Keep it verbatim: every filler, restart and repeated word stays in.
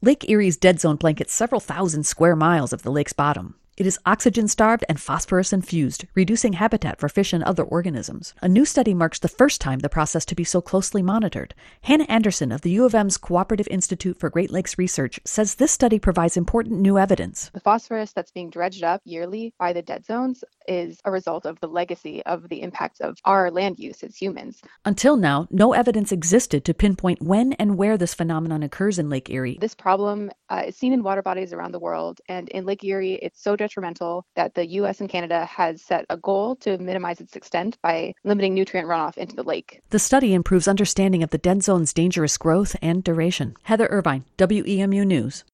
Lake Erie's dead zone blankets several thousand square miles of the lake's bottom. It is oxygen-starved and phosphorus-infused, reducing habitat for fish and other organisms. A new study marks the first time the process to be so closely monitored. Hannah Anderson of the U of M's Cooperative Institute for Great Lakes Research says this study provides important new evidence. The phosphorus that's being dredged up yearly by the dead zones is a result of the legacy of the impacts of our land use as humans. Until now, no evidence existed to pinpoint when and where this phenomenon occurs in Lake Erie. This problem uh, is seen in water bodies around the world, and in Lake Erie, it's so detrimental that the U S and Canada has set a goal to minimize its extent by limiting nutrient runoff into the lake. The study improves understanding of the dead zone's dangerous growth and duration. Heather Irvine, W E M U News.